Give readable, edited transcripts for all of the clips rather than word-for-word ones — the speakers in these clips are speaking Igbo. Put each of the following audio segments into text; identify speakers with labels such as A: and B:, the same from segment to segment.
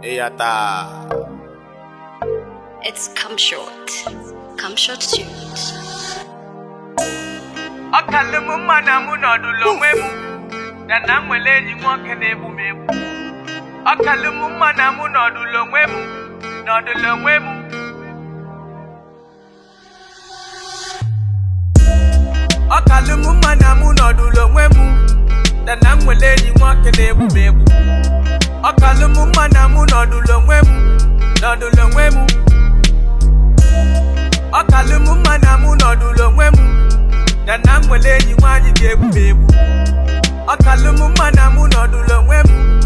A: It's Come Short Tunes.
B: Akalumu manamu nodulo mwemu, dana mweleji mwakene bumebu. Akalumu manamu nodulo mwemu. Akalumu manamu nodulo mwemu, dana mweleji mwakene bumebu. Akalumu manamu nodulo mwemu. Akalumu manamu nodulo mwemu, dana mweleji mwakene bumebu. Akalumu manamu nodulo mwemu.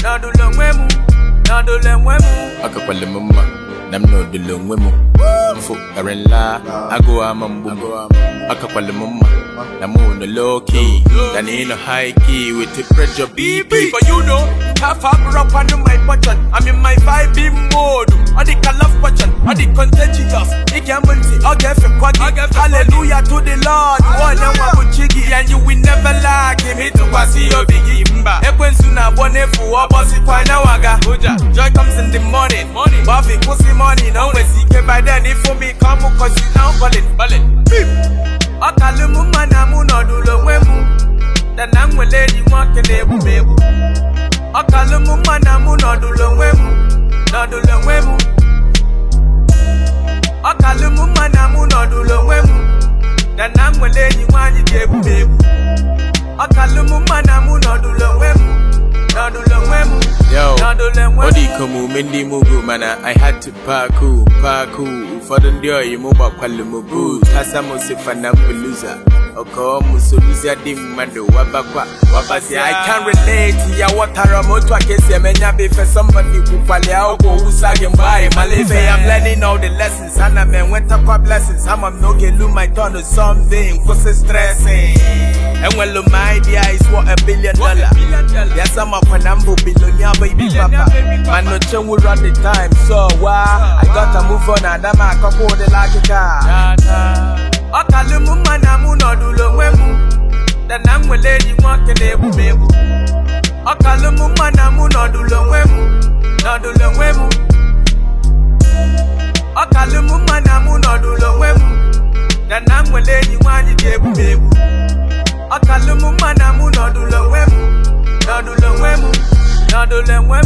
C: Akakwale mama, nam no de longwemo. Mfu karenla, ago amambumo. Akakwale mama, namu no low key, than in a high key with the pressure BB.
B: But you know, half up under my button. I'm in my vibe mode. I think I love button. I think contagious. I can't see. I'll get for quaggy. Hallelujah to the Lord. One and one chiggy, and you will never like him. Hit to see your biggie. Ekwensuna bone fu obosi kwana waga. Joy comes in the morning. Buffy pussy money. No way see by then if for me come cause you now ballin'. Akalumu manamu nodulo mwemu, dana mweleji mwakene bumebu. Akalumu manamu nodulo mwemu. Akalumu manamu nodulo mwemu, dana mweleji mwakene bumebu. Akalumu manamu nodulo mwemu.
C: Yo, body komu mendi mugu mana I had to parkour for the ndio yimuba kwale mugu tasa musifana mbuluza oko musoluzia dimando wabasi I can't relate ya watara moto akesi emenya be for somebody kukwale auko usage mbaye malefe I'm learning all the lessons and I went up for blessings I'm no get lose my turn or something cause stressing and well my idea is what $1 billion yes I'm up when I'm billionaire baby papa man no change we run the time so why I gotta move on and I'm a couple the like a car
B: Akalumu manamu nodulo mwemu, dana mweleji mwakene bumebu. Akalumu manamu nodulo mwemu. Akalumu manamu nodulo mwemu, dana mweleji mwakene bumebu. Akalumu manamu nodulo mwemu.